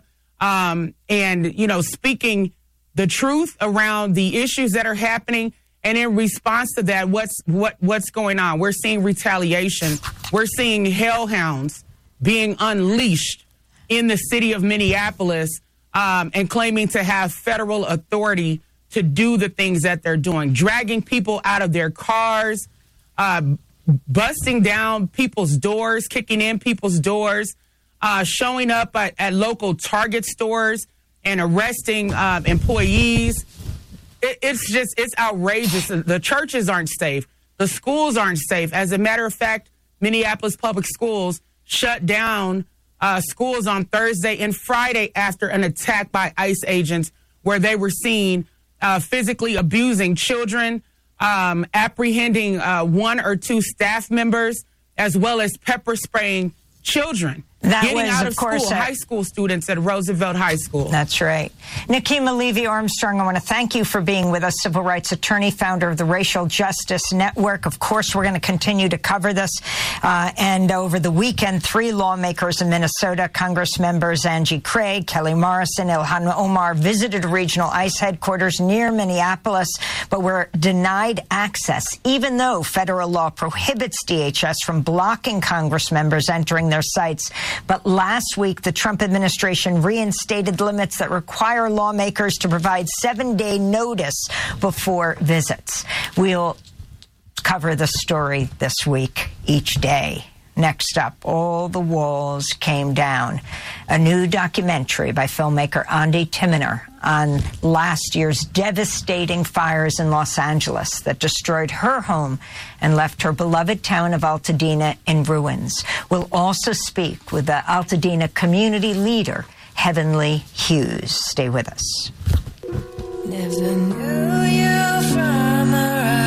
and, speaking the truth around the issues that are happening. And in response to that, what's going on? We're seeing retaliation. We're seeing hellhounds being unleashed in the city of Minneapolis, and claiming to have federal authority to do the things that they're doing, dragging people out of their cars, busting down people's doors, kicking in people's doors, showing up at local Target stores and arresting employees. It's outrageous. The churches aren't safe. The schools aren't safe. As a matter of fact, Minneapolis Public Schools shut down schools on Thursday and Friday after an attack by ICE agents where they were seen physically abusing children, apprehending one or two staff members, as well as pepper spraying children. Getting was, out of course, school, high school students at Roosevelt High School. That's right. Nakima Levy-Armstrong, I want to thank you for being with us, civil rights attorney, founder of the Racial Justice Network. Of course, we're going to continue to cover this. And over the weekend, 3 lawmakers in Minnesota, Congress members Angie Craig, Kelly Morrison, Ilhan Omar, visited regional ICE headquarters near Minneapolis, but were denied access, even though federal law prohibits DHS from blocking Congress members entering their sites. But last week, the Trump administration reinstated limits that require lawmakers to provide 7-day notice before visits. We'll cover the story this week, each day. Next up, All the Walls Came Down, a new documentary by filmmaker Andi Timoner on last year's devastating fires in Los Angeles that destroyed her home and left her beloved town of Altadena in ruins. We'll also speak with the Altadena community leader, Heavenly Hughes. Stay with us. Never knew you from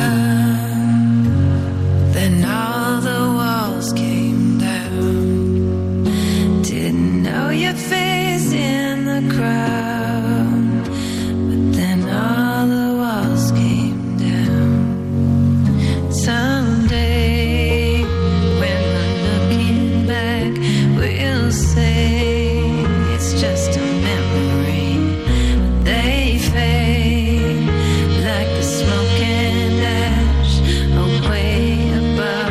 around, then all the walls came down. Didn't know your face in the crowd, but then all the walls came down. Someday, when we're looking back, we'll say it's just a memory, but they fade like the smoke and ash away above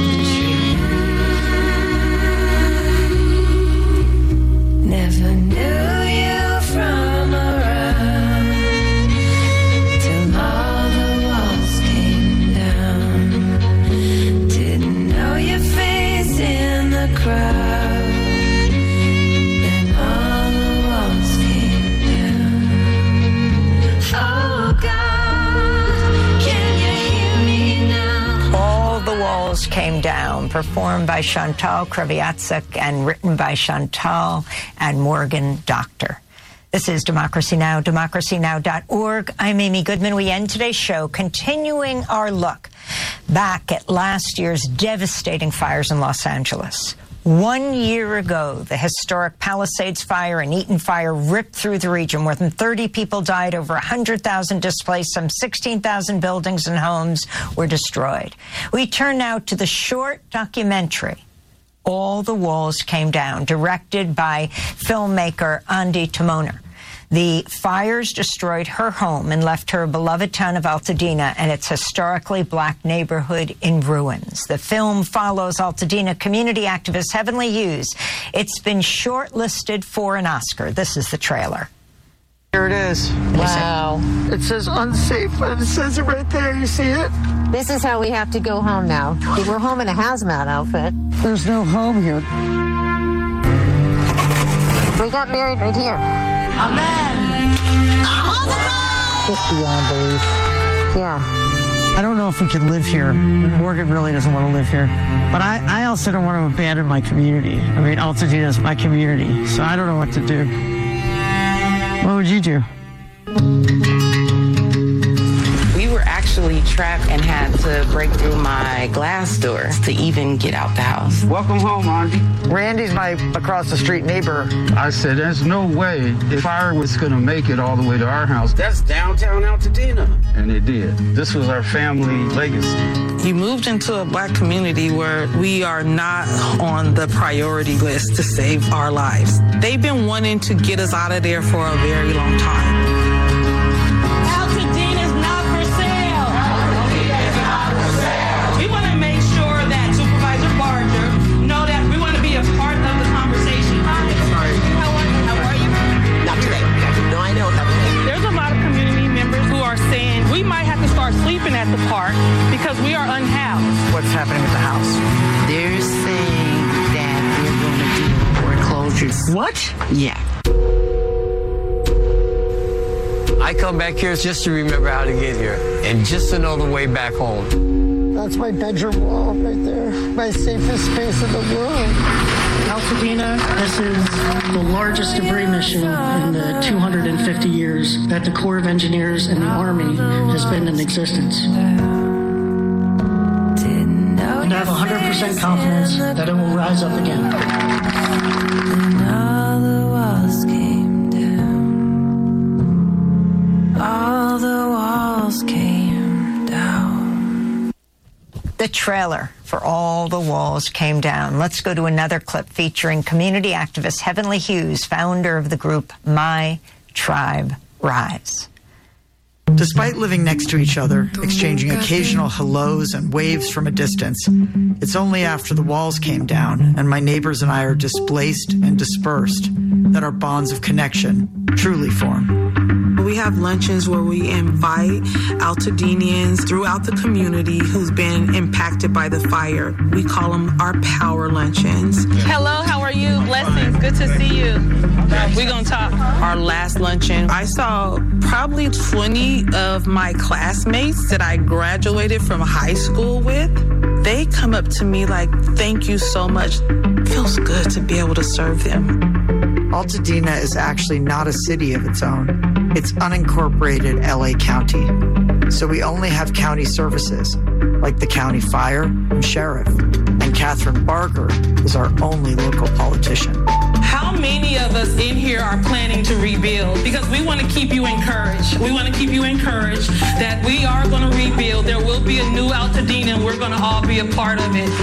the tree. Never knew you from around till all the walls came down. Didn't know your face in the crowd, then all the walls came down. Oh God, can you hear me now? All the Walls Came Down, performed by Chantal Kreviazuk and written by Chantal and Morgan Doctor. This is Democracy Now!, democracynow.org. I'm Amy Goodman. We end today's show continuing our look back at last year's devastating fires in Los Angeles. 1 year ago, the historic Palisades Fire and Eaton Fire ripped through the region. More than 30 people died, over 100,000 displaced, some 16,000 buildings and homes were destroyed. We turn now to the short documentary, All the Walls Came Down, directed by filmmaker Andi Timoner. The fires destroyed her home and left her beloved town of Altadena and its historically black neighborhood in ruins. The film follows Altadena community activist Heavenly Hughes. It's been shortlisted for an Oscar. This is the trailer. Here it is. Wow. It says unsafe, but it says it right there. You see it? This is how we have to go home now. We're home in a hazmat outfit. There's no home here. We got married right here. Amen. Just beyond belief. Yeah. I don't know if we can live here. Morgan really doesn't want to live here. But I also don't want to abandon my community. I mean, Altadena is my community, so I don't know what to do. What would you do? We were actually trapped and had to break through my glass door to even get out the house. Welcome home, Andy. Randy's my across the street neighbor. I said, there's no way the fire was going to make it all the way to our house. That's downtown Altadena. And it did. This was our family legacy. You moved into a black community where we are not on the priority list to save our lives. They've been wanting to get us out of there for a very long time. Altadena's not for sale. Altadena's not for sale. We want to make sure that Supervisor Barger know that we want to be a part of the conversation. Hi. Sorry. How are you? Not today. No, I know. There's a lot of community members who are saying we might have to start sleeping at the park because we are unhoused. What's happening with the house? They're saying that they're going to do foreclosures. What? Yeah. I come back here just to remember how to get here and just to know the way back home. That's my bedroom wall right there. My safest space in the world. Altadena, this is the largest debris mission in the 250 years that the Corps of Engineers and the Army has been in existence. and have 100% confidence that it will rise up again. And all the walls came down. All the walls came down. The trailer for All the Walls Came Down. Let's go to another clip featuring community activist Heavenly Hughes, founder of the group My Tribe Rise. Despite living next to each other, exchanging occasional hellos and waves from a distance, it's only after the walls came down and my neighbors and I are displaced and dispersed that our bonds of connection truly form. We have luncheons where we invite Altadenians throughout the community who's been impacted by the fire. We call them our power luncheons. Hello, how are you? Blessings. Good to see you. We're going to talk. Our last luncheon, I saw probably 20 of my classmates that I graduated from high school with. They come up to me like, thank you so much. It feels good to be able to serve them. Altadena is actually not a city of its own. It's unincorporated LA County. So we only have county services, like the county fire and sheriff. And Catherine Barger is our only local politician. How many of us in here are planning to rebuild? Because we want to keep you encouraged. We want to keep you encouraged that we are going to rebuild. There will be a new Altadena, and we're going to all be a part of it.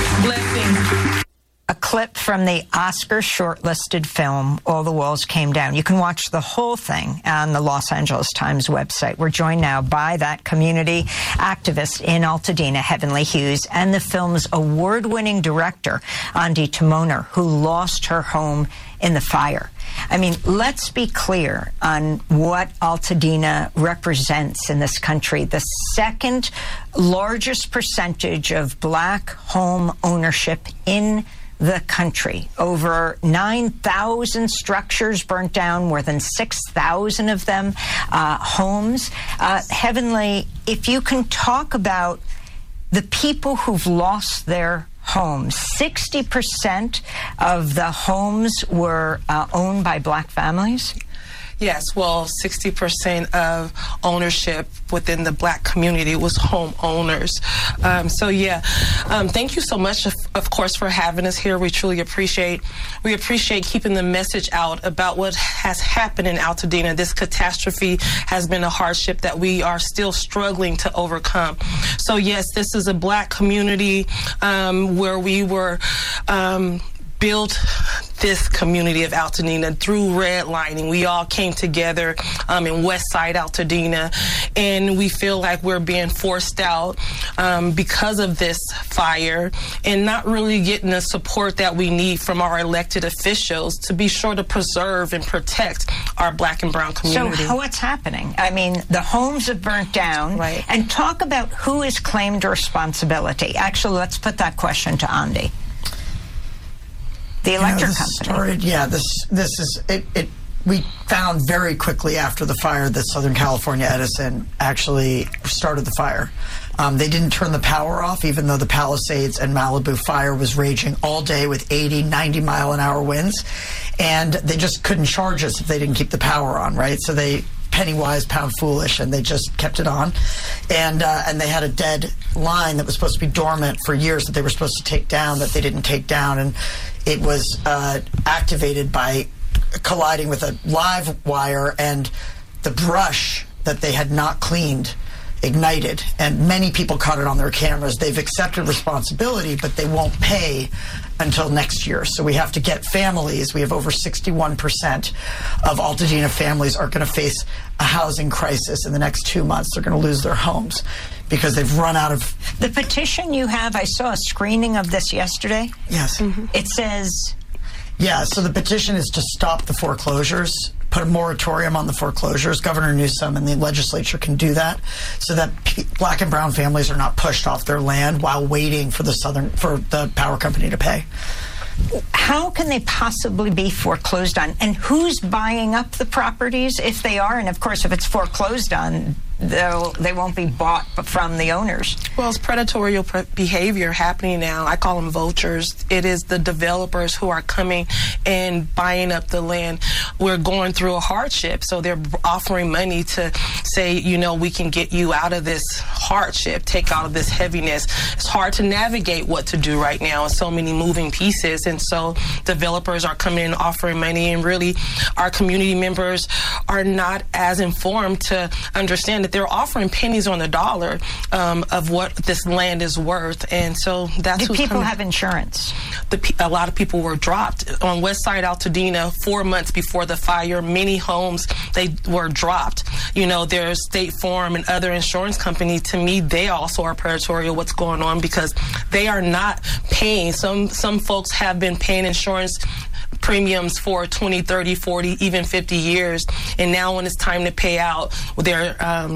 Blessings. A clip from the Oscar shortlisted film, All the Walls Came Down. You can watch the whole thing on the Los Angeles Times website. We're joined now by that community activist in Altadena, Heavenly Hughes, and the film's award-winning director, Andi Timoner, who lost her home in the fire. I mean, let's be clear on what Altadena represents in this country. The second largest percentage of black home ownership in the country. Over 9,000 structures burnt down, more than 6,000 of them homes. Heavenly, if you can talk about the people who've lost their homes. 60% of the homes were owned by black families. Yes, well, 60% of ownership within the black community was home owners. Thank you so much, of course, for having us here. We truly appreciate keeping the message out about what has happened in Altadena. This catastrophe has been a hardship that we are still struggling to overcome. So yes, this is a black community where we were built this community of Altadena through redlining. We all came together in West Side Altadena, and we feel like we're being forced out because of this fire and not really getting the support that we need from our elected officials to be sure to preserve and protect our black and brown community. So what's happening? I mean, the homes have burnt down. Right. And talk about who has claimed responsibility. Actually, let's put that question to Andi. The electric company. We found very quickly after the fire that Southern California Edison actually started the fire. They didn't turn the power off, even though the Palisades and Malibu fire was raging all day with 80, 90 mile an hour winds. And they just couldn't charge us if they didn't keep the power on, right? So they penny wise, pound foolish, and they just kept it on. And they had a dead line that was supposed to be dormant for years that they were supposed to take down that they didn't take down. And it was activated by colliding with a live wire, and the brush that they had not cleaned ignited, and many people caught it on their cameras. They've accepted responsibility, but they won't pay until next year. So we have to get families. We have over 61% of Altadena families are going to face a housing crisis in the next 2 months. They're going to lose their homes because they've run out of... The petition you have, I saw a screening of this yesterday. Yes. Mm-hmm. It says... Yeah, so the petition is to stop the foreclosures, put a moratorium on the foreclosures. Governor Newsom and the legislature can do that so that black and brown families are not pushed off their land while waiting for the power company to pay. How can they possibly be foreclosed on? And who's buying up the properties if they are? And of course, if it's foreclosed on, they won't be bought from the owners. Well, it's predatory behavior happening now. I call them vultures. It is the developers who are coming and buying up the land. We're going through a hardship, so they're offering money to say, you know, we can get you out of this hardship, take out of this heaviness. It's hard to navigate what to do right now, and so many moving pieces. And so developers are coming in offering money, and really our community members are not as informed to understand that they're offering pennies on the dollar of what this land is worth. And so that's Do people have insurance? A lot of people were dropped. On West Side Altadena, 4 months before the fire, many homes, they were dropped. You know, there's State Farm and other insurance companies. To me, they also are predatory of what's going on, because they are not paying. Some folks have been paying insurance premiums for 20, 30, 40, even 50 years. And now when it's time to pay out, they're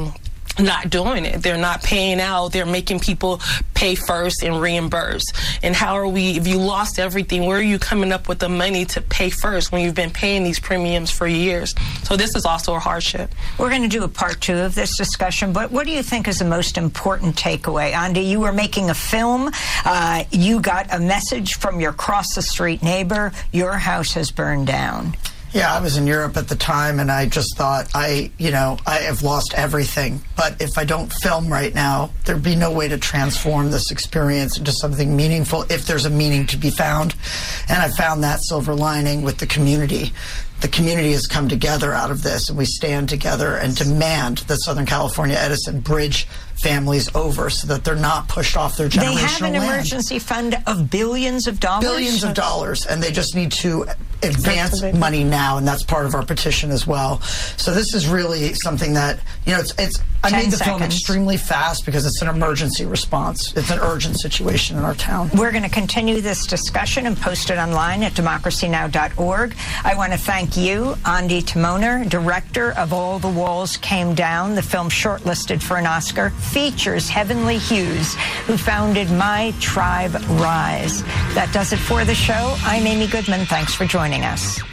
not doing it. They're not paying out. They're making people pay first and reimburse. And how are we, if you lost everything, where are you coming up with the money to pay first when you've been paying these premiums for years? So this is also a hardship. We're going to do a part 2 of this discussion, but what do you think is the most important takeaway? Andy, you were making a film. You got a message from your cross-the-street neighbor. Your house has burned down. Yeah, I was in Europe at the time, and I just thought, I have lost everything. But if I don't film right now, there'd be no way to transform this experience into something meaningful, if there's a meaning to be found. And I found that silver lining with the community. The community has come together out of this, and we stand together and demand that Southern California Edison bridge families over so that they're not pushed off their generational land. They have an emergency fund of billions of dollars? Billions of dollars, and they just need to advance money now, and that's part of our petition as well. So this is really something that, you know, I made the film extremely fast because it's an emergency response. It's an urgent situation in our town. We're going to continue this discussion and post it online at democracynow.org. I want to thank you, Andy Timoner, director of All the Walls Came Down. The film, shortlisted for an Oscar, features Heavenly Hughes, who founded My Tribe Rise. That does it for the show. I'm Amy Goodman. Thanks for joining us.